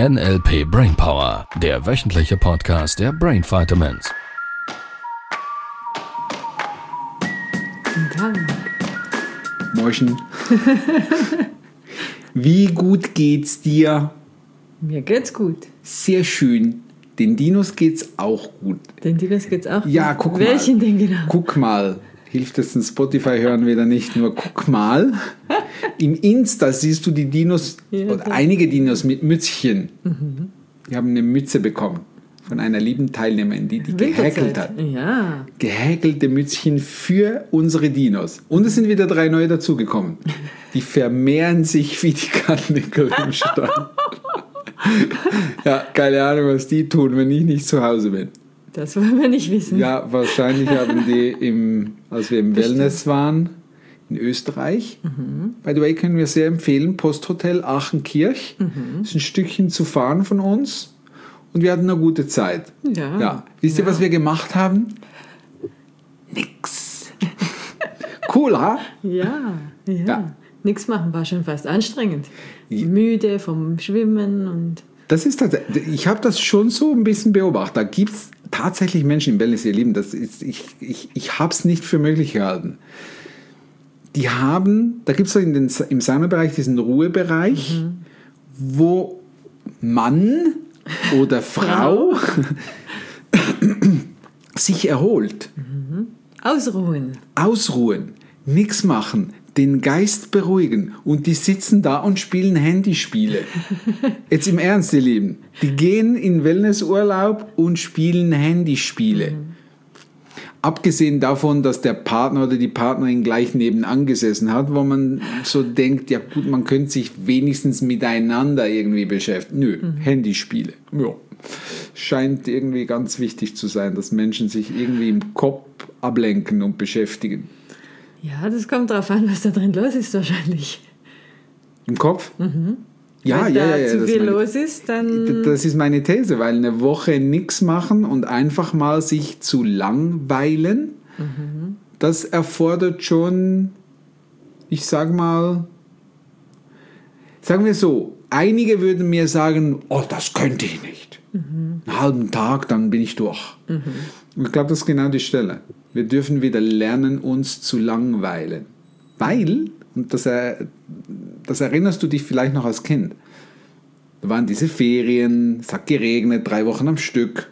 NLP Brainpower, der wöchentliche Podcast der Brain Vitamins. Guten Tag. Moin. Wie gut geht's dir? Mir geht's gut. Sehr schön. Den Dinos geht's auch gut. Den Dinos geht's auch gut. Ja, guck mal. Welchen denn genau? Guck mal. Hilft es, den Spotify hören wieder nicht, nur guck mal. Im Insta siehst du die Dinos, oder einige Dinos mit Mützchen. Mhm. Die haben eine Mütze bekommen von einer lieben Teilnehmerin, die gehäkelt hat. Ja. Gehäkelte Mützchen für unsere Dinos. Und es sind wieder 3 neue dazugekommen. Die vermehren sich wie die Karnickel im Stall. Ja, keine Ahnung, was die tun, wenn ich nicht zu Hause bin. Das wollen wir nicht wissen. Ja, wahrscheinlich haben die, als wir im Wellness waren, in Österreich. Mhm. By the way, können wir sehr empfehlen, Posthotel Aachenkirch. Mhm. Ist ein Stückchen zu fahren von uns. Und wir hatten eine gute Zeit. Ja. Wisst ihr, was wir gemacht haben? Nix. Cool, ha? Ja. Nichts machen war schon fast anstrengend. Müde vom Schwimmen und... Das ist tatsächlich, ich habe das schon so ein bisschen beobachtet. Da gibt es tatsächlich Menschen im Wellness, ihr Lieben, ich habe es nicht für möglich gehalten. Die haben, da gibt es so im Saunabereich diesen Ruhebereich, wo Mann oder Frau sich erholt. Ausruhen, nichts machen, den Geist beruhigen. Und die sitzen da und spielen Handyspiele. Jetzt im Ernst, ihr Lieben. Die gehen in Wellnessurlaub und spielen Handyspiele. Abgesehen davon, dass der Partner oder die Partnerin gleich nebenan gesessen hat, wo man so denkt, ja gut, man könnte sich wenigstens miteinander irgendwie beschäftigen. Nö, Handyspiele. Ja. Scheint irgendwie ganz wichtig zu sein, dass Menschen sich irgendwie im Kopf ablenken und beschäftigen. Ja, das kommt darauf an, was da drin los ist wahrscheinlich. Im Kopf? Mhm. Wenn da zu viel los ist, dann... Das ist meine These, weil eine Woche nichts machen und einfach mal sich zu langweilen, das erfordert schon, ich sag mal, sagen wir so, einige würden mir sagen, oh, das könnte ich nicht. Einen halben Tag, dann bin ich durch. Ich glaube, das ist genau die Stelle. Wir dürfen wieder lernen, uns zu langweilen. Weil, und das erinnerst du dich vielleicht noch als Kind, da waren diese Ferien, es hat geregnet, 3 Wochen am Stück.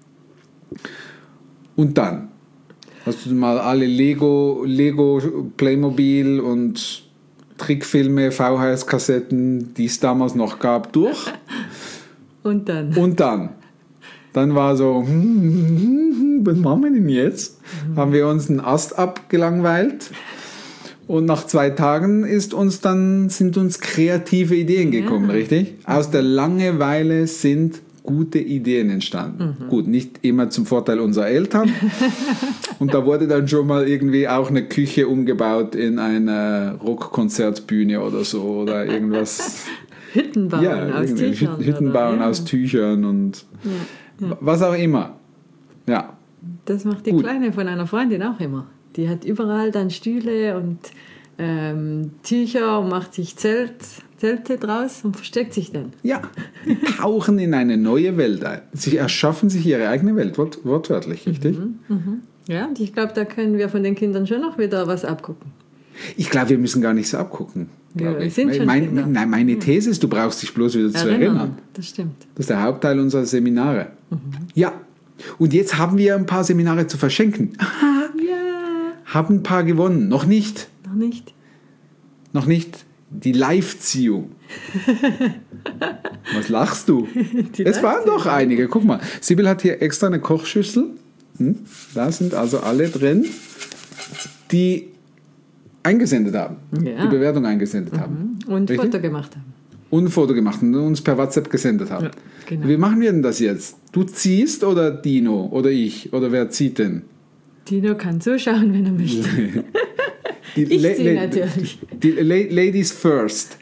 Und dann hast du mal alle Lego, Playmobil und Trickfilme, VHS-Kassetten, die es damals noch gab, durch. Und dann? Dann war so, was machen wir denn jetzt? Haben wir uns einen Ast abgelangweilt und nach 2 Tagen sind uns kreative Ideen gekommen, richtig? Aus der Langeweile sind gute Ideen entstanden. Gut, nicht immer zum Vorteil unserer Eltern. Und da wurde dann schon mal irgendwie auch eine Küche umgebaut in eine Rockkonzertbühne oder so oder irgendwas. Hütten bauen aus Tüchern. Hütten bauen aus Tüchern und was auch immer. Ja. Das macht die Kleine von einer Freundin auch immer. Die hat überall dann Stühle und Tücher und macht sich Zelte draus und versteckt sich dann. Ja, die tauchen in eine neue Welt ein. Sie erschaffen sich ihre eigene Welt, wortwörtlich, richtig? Ja, und ich glaube, da können wir von den Kindern schon noch wieder was abgucken. Ich glaube, wir müssen gar nicht so abgucken. Meine These ist, du brauchst dich bloß wieder zu erinnern. Das stimmt. Das ist der Hauptteil unserer Seminare. Ja, und jetzt haben wir ein paar Seminare zu verschenken. Haben ein paar gewonnen. Noch nicht. Die Live-Ziehung. Was lachst du? Es waren doch einige. Guck mal, Sibyl hat hier extra eine Kochschüssel. Da sind also alle drin, die eingesendet haben, die Bewertung eingesendet haben. Und ein Foto gemacht haben. Und ein Foto gemacht und uns per WhatsApp gesendet haben. Ja, genau. Wie machen wir denn das jetzt? Du ziehst oder Dino oder ich? Oder wer zieht denn? Dino kann zuschauen, wenn er möchte. Ich ziehe natürlich. Die Ladies first.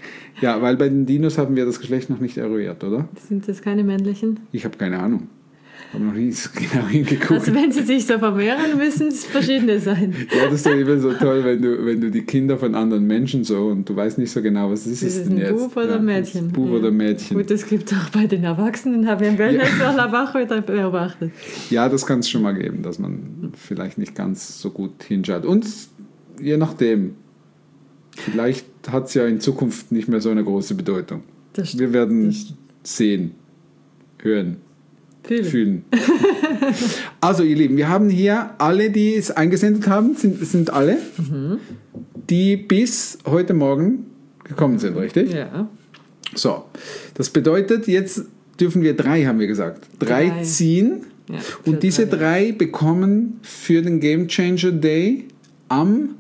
Ja, weil bei den Dinos haben wir das Geschlecht noch nicht eruiert, oder? Sind das keine männlichen? Ich habe keine Ahnung. Habe noch nie so genau hingeguckt. Also wenn sie sich so vermehren, müssen es verschiedene sein. Ja, das ist doch immer so toll, wenn du die Kinder von anderen Menschen so und du weißt nicht so genau, was ist es denn jetzt. Bub oder Mädchen. Bub oder Mädchen. Gut, das gibt es auch bei den Erwachsenen, habe ich im Wellness-Wach wieder beobachtet. Ja, das kann es schon mal geben, dass man vielleicht nicht ganz so gut hinschaut. Und je nachdem, vielleicht hat es ja in Zukunft nicht mehr so eine große Bedeutung. Wir werden sehen, hören. Fühlen. Also ihr Lieben, wir haben hier alle, die es eingesendet haben, sind alle, die bis heute Morgen gekommen sind, richtig? Ja. So, das bedeutet, jetzt dürfen wir 3, haben wir gesagt. 3 ziehen. Ja, und diese 3 bekommen für den Game Changer Day am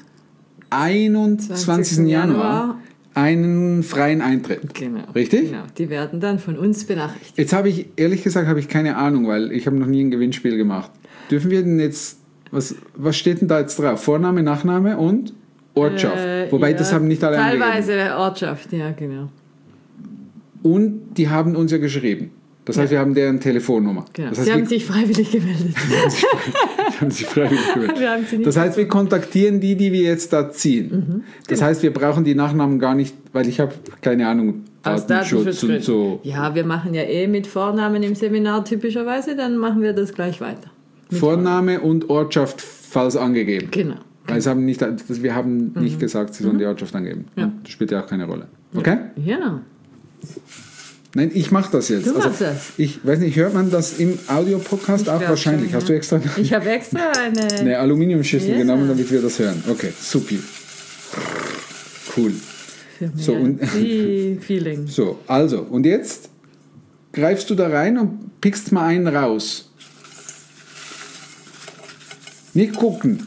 21. Januar einen freien Eintritt. Genau. Richtig? Genau. Die werden dann von uns benachrichtigt. Jetzt habe ich, ehrlich gesagt, keine Ahnung, weil ich habe noch nie ein Gewinnspiel gemacht. Dürfen wir denn jetzt, was steht denn da jetzt drauf? Vorname, Nachname und Ortschaft. Wobei, das haben nicht alle teilweise angegeben. Ortschaft, ja, genau. Und die haben uns ja geschrieben. Das heißt, wir haben deren Telefonnummer. Genau. Das heißt, sie haben sich freiwillig gemeldet. Das heißt, wir kontaktieren die wir jetzt da ziehen. Das heißt, wir brauchen die Nachnamen gar nicht, weil ich habe keine Ahnung, Datenschutz und so. Ja, wir machen ja mit Vornamen im Seminar typischerweise, dann machen wir das gleich weiter. Vorname und Ortschaft, falls angegeben. Genau. Weil wir haben nicht gesagt, sie sollen die Ortschaft angeben. Ja. Das spielt ja auch keine Rolle. Okay? Ja. Nein, ich mache das jetzt. Du machst das. Ich weiß nicht, hört man das im Audio-Podcast auch wahrscheinlich? Hast du extra... Ich habe extra eine Aluminiumschüssel genommen, damit wir das hören. Okay, supi. Cool. So, und Feeling. So, also, und jetzt greifst du da rein und pickst mal einen raus. Nicht gucken.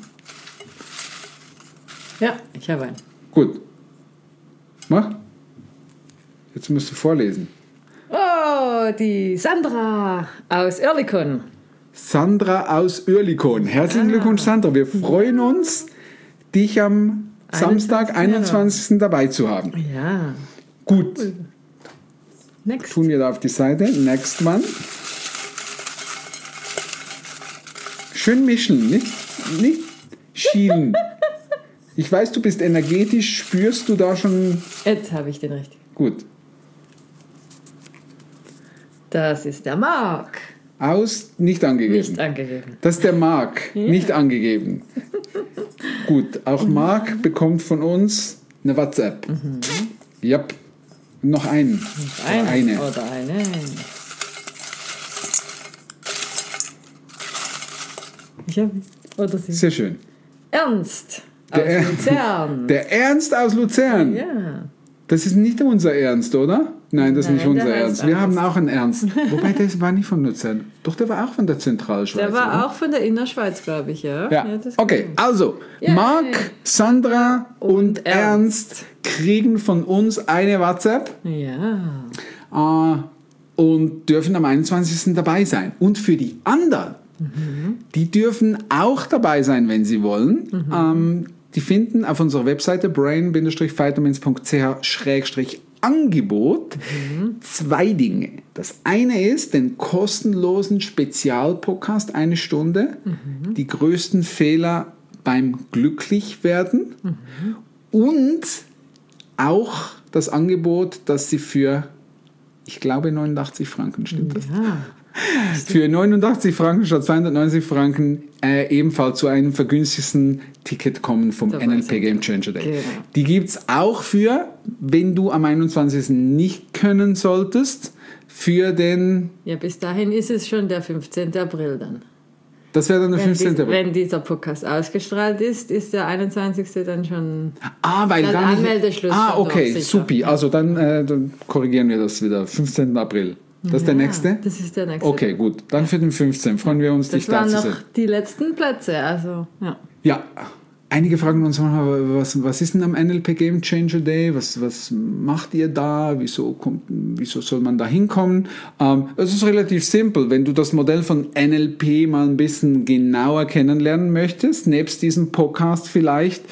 Ja, ich habe einen. Gut. Mach. Jetzt musst du vorlesen. Oh, die Sandra aus Oerlikon. Sandra aus Oerlikon. Herzlichen Glückwunsch, Sandra. Wir freuen uns, dich am Samstag, 21. dabei zu haben. Ja. Gut. Cool. Next. Tun wir da auf die Seite. Next one. Schön mischen, nicht schielen. Ich weiß, du bist energetisch. Spürst du da schon... Jetzt habe ich den richtig. Gut. Das ist der Marc. Nicht angegeben. Nicht angegeben. Das ist der Marc. Ja. Nicht angegeben. Gut, auch Marc bekommt von uns eine WhatsApp. Ja. Noch einen. Eine. Oder sie. Sehr schön. Ernst aus Luzern. Der Ernst aus Luzern. Ja. Das ist nicht unser Ernst, oder? Nein, das ist nicht unser Ernst. Wir haben auch einen Ernst. Wobei, der war nicht von Luzern. Doch, der war auch von der Zentralschweiz. Der war oder? Auch von der Innerschweiz, glaube ich, ja. Ja, okay, also, Marc, Sandra und Ernst kriegen von uns eine WhatsApp. Ja. Und dürfen am 21. dabei sein. Und für die anderen, die dürfen auch dabei sein, wenn sie wollen. Die finden auf unserer Webseite brain-vitamins.ch/Angebot 2 Dinge. Das eine ist den kostenlosen Spezialpodcast 1 Stunde, die größten Fehler beim Glücklichwerden und auch das Angebot, das sie für, ich glaube, 89 Franken, stimmt das? Ja. Für 89 Franken statt 290 Franken ebenfalls zu einem vergünstigsten Ticket kommen vom NLP Game Changer Day. Genau. Die gibt es auch für, wenn du am 21. nicht können solltest, für den... Ja, bis dahin ist es schon der 15. April dann. Das wäre dann der 15. April. Wenn dieser Podcast ausgestrahlt ist der 21. dann schon weil der Anmeldeschluss. Okay, supi. Also dann korrigieren wir das wieder. 15. April. Das ist der nächste? Das ist der nächste. Okay, gut. Dann für den 15. Freuen wir uns, dich da zu sehen. Das waren noch die letzten Plätze, also ja. Ja, einige fragen uns manchmal, was ist denn am NLP Game Changer Day? Was macht ihr da? Wieso soll man da hinkommen? Es ist relativ simpel. Wenn du das Modell von NLP mal ein bisschen genauer kennenlernen möchtest, nebst diesem Podcast vielleicht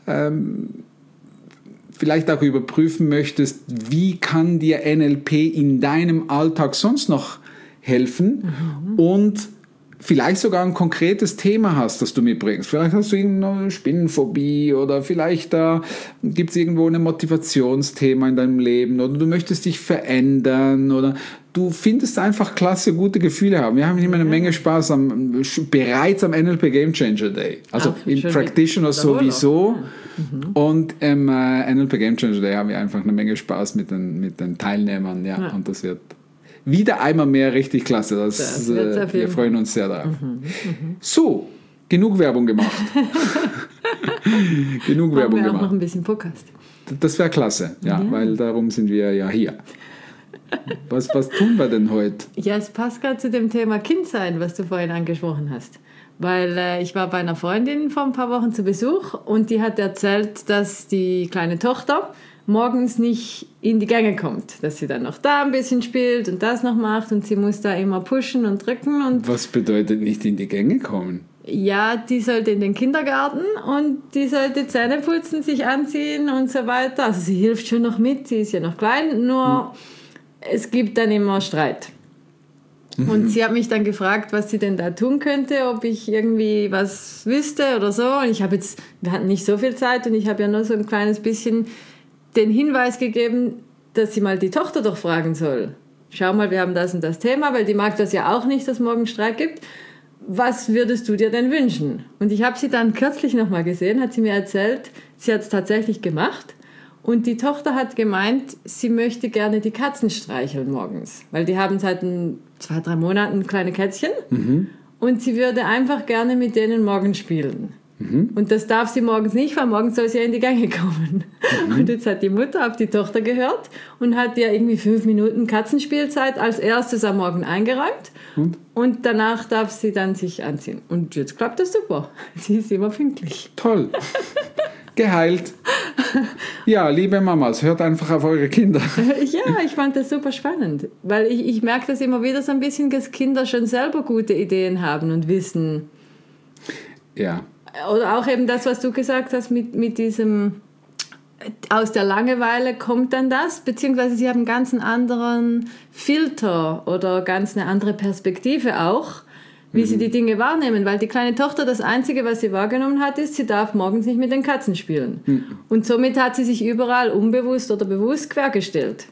auch überprüfen möchtest, wie kann dir NLP in deinem Alltag sonst noch helfen und vielleicht sogar ein konkretes Thema hast, das du mitbringst. Vielleicht hast du irgendeine Spinnenphobie oder vielleicht gibt es irgendwo ein Motivationsthema in deinem Leben oder du möchtest dich verändern oder du findest einfach klasse, gute Gefühle haben. Wir haben immer eine Menge Spaß bereits am NLP Game Changer Day. Also in Practitioner sowieso. Und im NLP Game Changer Day haben wir einfach eine Menge Spaß mit den Teilnehmern. Ja. Und das wird wieder einmal mehr richtig klasse. Wir freuen uns sehr darauf. So, genug Werbung gemacht. Genug Werbung gemacht. Auch noch ein bisschen Podcast. Das wäre klasse, weil darum sind wir ja hier. Was tun wir denn heute? Ja, es passt gerade zu dem Thema Kindsein, was du vorhin angesprochen hast. Weil ich war bei einer Freundin vor ein paar Wochen zu Besuch und die hat erzählt, dass die kleine Tochter morgens nicht in die Gänge kommt. Dass sie dann noch da ein bisschen spielt und das noch macht und sie muss da immer pushen und drücken. Und was bedeutet nicht in die Gänge kommen? Ja, die sollte in den Kindergarten und die sollte Zähne putzen, sich anziehen und so weiter. Also sie hilft schon noch mit, sie ist ja noch klein, nur es gibt dann immer Streit. Und sie hat mich dann gefragt, was sie denn da tun könnte, ob ich irgendwie was wüsste oder so. Und wir hatten nicht so viel Zeit und ich habe ja nur so ein kleines bisschen den Hinweis gegeben, dass sie mal die Tochter doch fragen soll. Schau mal, wir haben das und das Thema, weil die mag das ja auch nicht, dass es morgen Streit gibt. Was würdest du dir denn wünschen? Und ich habe sie dann kürzlich nochmal gesehen, hat sie mir erzählt, sie hat es tatsächlich gemacht. Und die Tochter hat gemeint, sie möchte gerne die Katzen streicheln morgens. Weil die haben seit 2-3 Monaten kleine Kätzchen. Und sie würde einfach gerne mit denen morgens spielen. Und das darf sie morgens nicht, weil morgens soll sie ja in die Gänge kommen. Und jetzt hat die Mutter auf die Tochter gehört und hat ihr irgendwie 5 Minuten Katzenspielzeit als erstes am Morgen eingeräumt. Und danach darf sie dann sich anziehen. Und jetzt klappt das super. Sie ist immer pünktlich. Toll. Geheilt. Ja, liebe Mamas, hört einfach auf eure Kinder. Ja, ich fand das super spannend, weil ich merke das immer wieder so ein bisschen, dass Kinder schon selber gute Ideen haben und wissen. Ja. Oder auch eben das, was du gesagt hast mit diesem, aus der Langeweile kommt dann das, beziehungsweise sie haben ganz einen anderen Filter oder ganz eine andere Perspektive auch, wie sie die Dinge wahrnehmen, weil die kleine Tochter, das Einzige, was sie wahrgenommen hat, ist, sie darf morgens nicht mit den Katzen spielen. Und somit hat sie sich überall unbewusst oder bewusst quergestellt.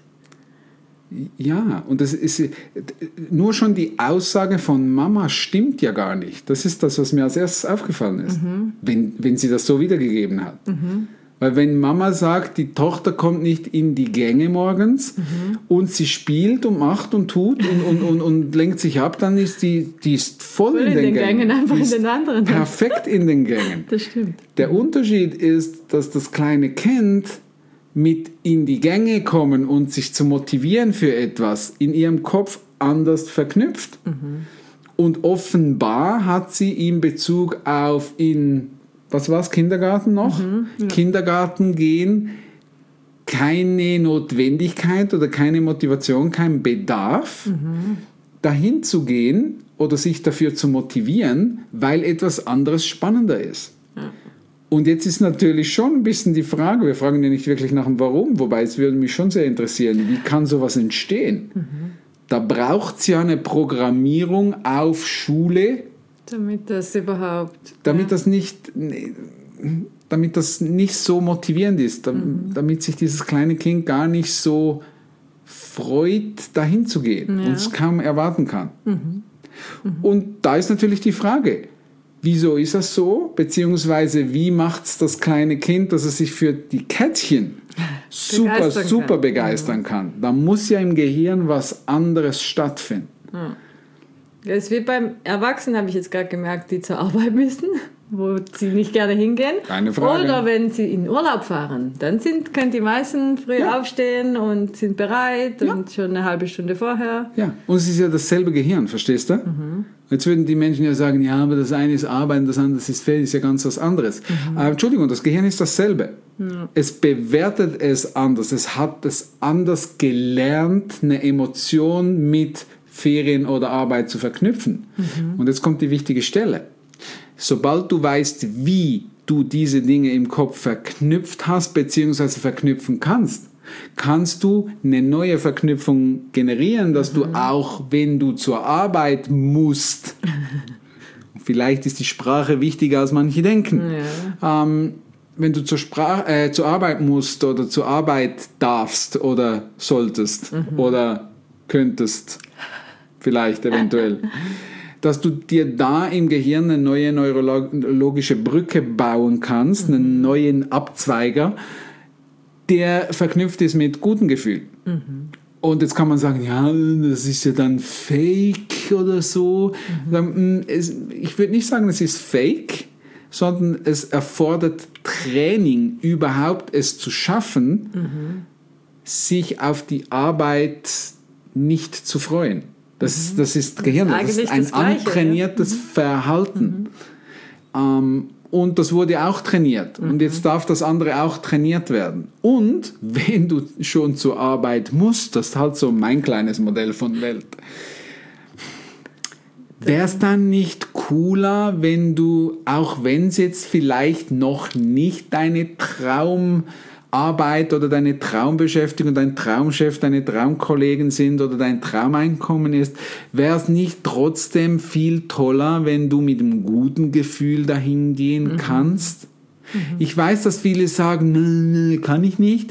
Ja, und das ist nur schon die Aussage von Mama stimmt ja gar nicht. Das ist das, was mir als erstes aufgefallen ist, wenn sie das so wiedergegeben hat. Weil wenn Mama sagt, die Tochter kommt nicht in die Gänge morgens und sie spielt und macht und tut und lenkt sich ab, dann ist die ist voll in den Gängen. Einfach in den anderen. Perfekt in den Gängen. Das stimmt. Der Unterschied ist, dass das kleine Kind mit in die Gänge kommen und sich zu motivieren für etwas in ihrem Kopf anders verknüpft. Und offenbar hat sie in Bezug auf was war es, Kindergarten noch? Ja. Kindergarten gehen, keine Notwendigkeit oder keine Motivation, kein Bedarf, dahin zu gehen oder sich dafür zu motivieren, weil etwas anderes spannender ist. Ja. Und jetzt ist natürlich schon ein bisschen die Frage, wir fragen ja nicht wirklich nach dem Warum, wobei es würde mich schon sehr interessieren, wie kann sowas entstehen? Da braucht es ja eine Programmierung auf Schule, damit das nicht so motivierend ist, damit sich dieses kleine Kind gar nicht so freut, dahin zu gehen und es kaum erwarten kann. Und da ist natürlich die Frage, wieso ist das so? Beziehungsweise wie macht es das kleine Kind, dass es sich für die Kätzchen super begeistern kann? Da muss ja im Gehirn was anderes stattfinden. Das ist wie beim Erwachsenen, habe ich jetzt gerade gemerkt, die zur Arbeit müssen, wo sie nicht gerne hingehen. Keine Frage. Oder wenn sie in Urlaub fahren, dann können die meisten früh aufstehen und sind bereit und schon eine halbe Stunde vorher. Ja, und es ist ja dasselbe Gehirn, verstehst du? Jetzt würden die Menschen ja sagen, ja, aber das eine ist Arbeiten, das andere ist Feld, ist ja ganz was anderes. Aber Entschuldigung, das Gehirn ist dasselbe. Es bewertet es anders, es hat es anders gelernt, eine Emotion mit Ferien oder Arbeit zu verknüpfen. Und jetzt kommt die wichtige Stelle. Sobald du weißt, wie du diese Dinge im Kopf verknüpft hast, beziehungsweise verknüpfen kannst, kannst du eine neue Verknüpfung generieren, dass du auch, wenn du zur Arbeit musst, vielleicht ist die Sprache wichtiger, als manche denken, wenn du zur Arbeit musst oder zur Arbeit darfst oder solltest oder könntest, vielleicht eventuell, dass du dir da im Gehirn eine neue neurologische Brücke bauen kannst, einen neuen Abzweiger, der verknüpft ist mit guten Gefühlen. Und jetzt kann man sagen, ja, das ist ja dann Fake oder so. Ich würde nicht sagen, es ist Fake, sondern es erfordert Training, überhaupt es zu schaffen, sich auf die Arbeit nicht zu freuen. Das ist Gehirn, das ist ein antrainiertes Verhalten. Und das wurde auch trainiert. Und jetzt darf das andere auch trainiert werden. Und wenn du schon zur Arbeit musst, das ist halt so mein kleines Modell von Welt, wäre es dann nicht cooler, wenn du, auch wenn es jetzt vielleicht noch nicht deine Traumarbeit oder deine Traumbeschäftigung, dein Traumchef, deine Traumkollegen sind oder dein Traumeinkommen ist, wäre es nicht trotzdem viel toller, wenn du mit einem guten Gefühl dahin gehen kannst? Ich weiß, dass viele sagen, kann ich nicht.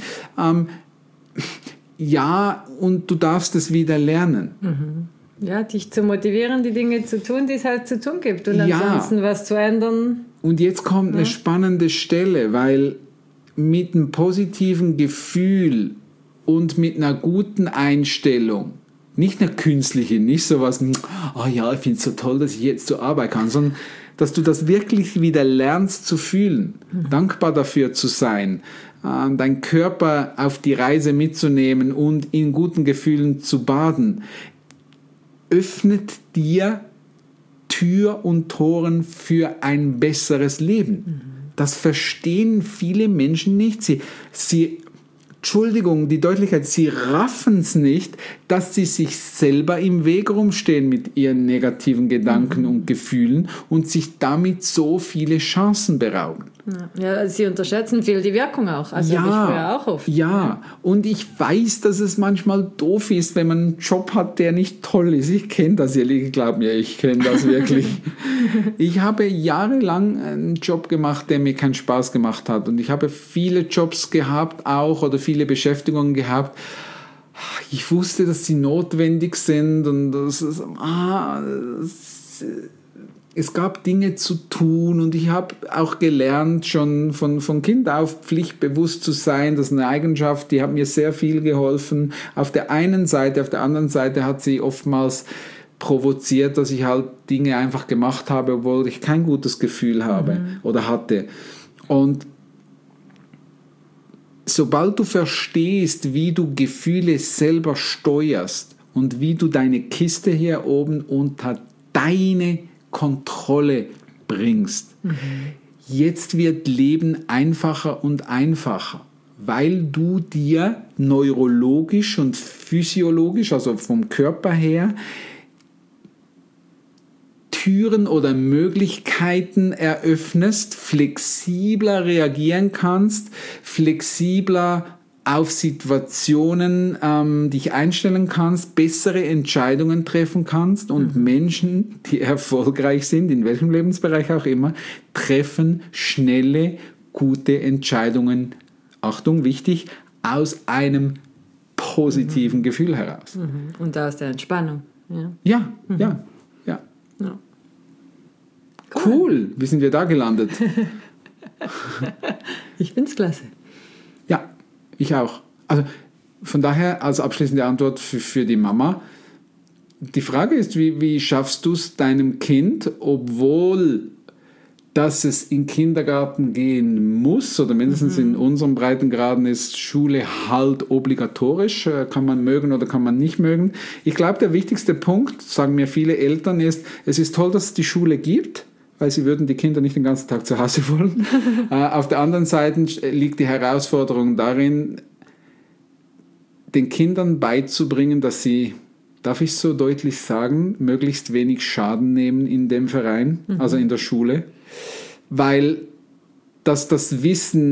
Ja, und du darfst es wieder lernen. Ja, dich zu motivieren, die Dinge zu tun, die es halt zu tun gibt und ansonsten was zu ändern. Und jetzt kommt eine spannende Stelle, weil mit einem positiven Gefühl und mit einer guten Einstellung, nicht eine künstliche, nicht sowas, oh ja, ich finde es so toll, dass ich jetzt zur Arbeit kann, sondern dass du das wirklich wieder lernst zu fühlen, dankbar dafür zu sein, deinen Körper auf die Reise mitzunehmen und in guten Gefühlen zu baden, öffnet dir Tür und Toren für ein besseres Leben. Das verstehen viele Menschen nicht. Sie Entschuldigung, die Deutlichkeit, sie raffen es nicht, dass sie sich selber im Weg rumstehen mit ihren negativen Gedanken und Gefühlen und sich damit so viele Chancen berauben. Ja, sie unterschätzen viel die Wirkung auch. Also ich früher auch oft. Ja, und ich weiß, dass es manchmal doof ist, wenn man einen Job hat, der nicht toll ist. Ich kenne das, ihr glaubt mir, ich kenne das wirklich. Ich habe jahrelang einen Job gemacht, der mir keinen Spaß gemacht hat. Und ich habe viele Jobs gehabt auch oder viele Beschäftigungen gehabt. Ich wusste, dass sie notwendig sind und es gab Dinge zu tun und ich habe auch gelernt, schon von Kind auf pflichtbewusst zu sein. Das ist eine Eigenschaft, die hat mir sehr viel geholfen. Auf der einen Seite, auf der anderen Seite hat sie oftmals provoziert, dass ich halt Dinge einfach gemacht habe, obwohl ich kein gutes Gefühl habe oder hatte. Und sobald du verstehst, wie du Gefühle selber steuerst und wie du deine Kiste hier oben unter deine Kontrolle bringst, jetzt wird Leben einfacher und einfacher, weil du dir neurologisch und physiologisch, also vom Körper her, Türen oder Möglichkeiten eröffnest, flexibler reagieren kannst, flexibler auf Situationen dich einstellen kannst, bessere Entscheidungen treffen kannst und Menschen, die erfolgreich sind, in welchem Lebensbereich auch immer, treffen schnelle, gute Entscheidungen, Achtung, wichtig, aus einem positiven Gefühl heraus. Und aus der Entspannung. Ja. Cool, wie sind wir da gelandet? Ich find's klasse. Ja, ich auch. Also von daher als abschließende Antwort für die Mama. Die Frage ist, wie schaffst du es deinem Kind, obwohl dass es in Kindergarten gehen muss, oder mindestens in unserem Breitengraden ist Schule halt obligatorisch, kann man mögen oder kann man nicht mögen. Ich glaube, der wichtigste Punkt, sagen mir viele Eltern, ist, es ist toll, dass es die Schule gibt, weil sie würden die Kinder nicht den ganzen Tag zu Hause wollen. Auf der anderen Seite liegt die Herausforderung darin, den Kindern beizubringen, dass sie, darf ich so deutlich sagen, möglichst wenig Schaden nehmen in dem Verein, also in der Schule, weil das Wissen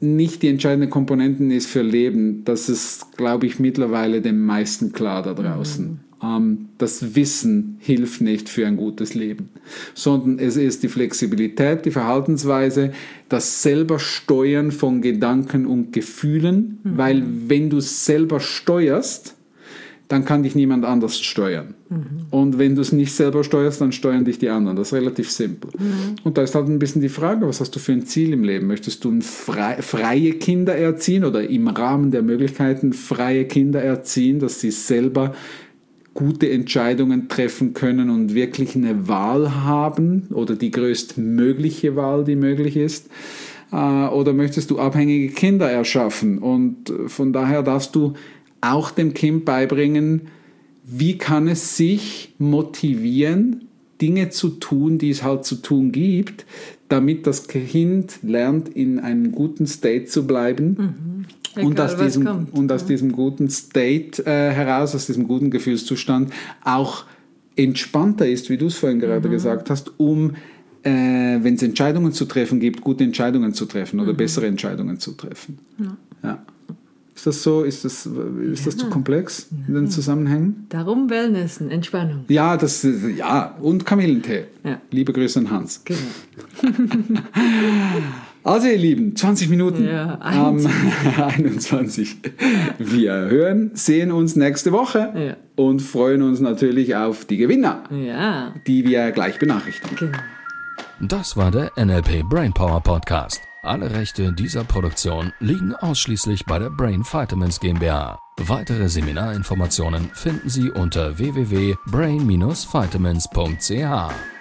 nicht die entscheidende Komponente ist für Leben, das ist, glaube ich, mittlerweile den meisten klar da draußen. Das Wissen hilft nicht für ein gutes Leben, sondern es ist die Flexibilität, die Verhaltensweise, das selber Steuern von Gedanken und Gefühlen, weil wenn du es selber steuerst, dann kann dich niemand anders steuern. Und wenn du es nicht selber steuerst, dann steuern dich die anderen. Das ist relativ simpel. Und da ist halt ein bisschen die Frage, was hast du für ein Ziel im Leben? Möchtest du freie Kinder erziehen oder im Rahmen der Möglichkeiten freie Kinder erziehen, dass sie selber gute Entscheidungen treffen können und wirklich eine Wahl haben oder die größtmögliche Wahl, die möglich ist? Oder möchtest du abhängige Kinder erschaffen? Und von daher darfst du auch dem Kind beibringen, wie kann es sich motivieren, Dinge zu tun, die es halt zu tun gibt, damit das Kind lernt, in einem guten State zu bleiben. Und aus diesem guten State heraus, aus diesem guten Gefühlszustand auch entspannter ist, wie du es vorhin gerade gesagt hast, um, wenn es Entscheidungen zu treffen gibt, gute Entscheidungen zu treffen oder bessere Entscheidungen zu treffen. Ja. Ist das so? Ist das zu komplex in den Zusammenhängen? Darum Wellnessen, Entspannung. Ja, und Kamillentee. Ja. Liebe Grüße an Hans. Genau. Also ihr Lieben, 20 Minuten. Ja, 21. Wir sehen uns nächste Woche und freuen uns natürlich auf die Gewinner, die wir gleich benachrichtigen. Genau. Das war der NLP Brainpower Podcast. Alle Rechte dieser Produktion liegen ausschließlich bei der Brain Vitamins GmbH. Weitere Seminarinformationen finden Sie unter www.brain-vitamins.ch.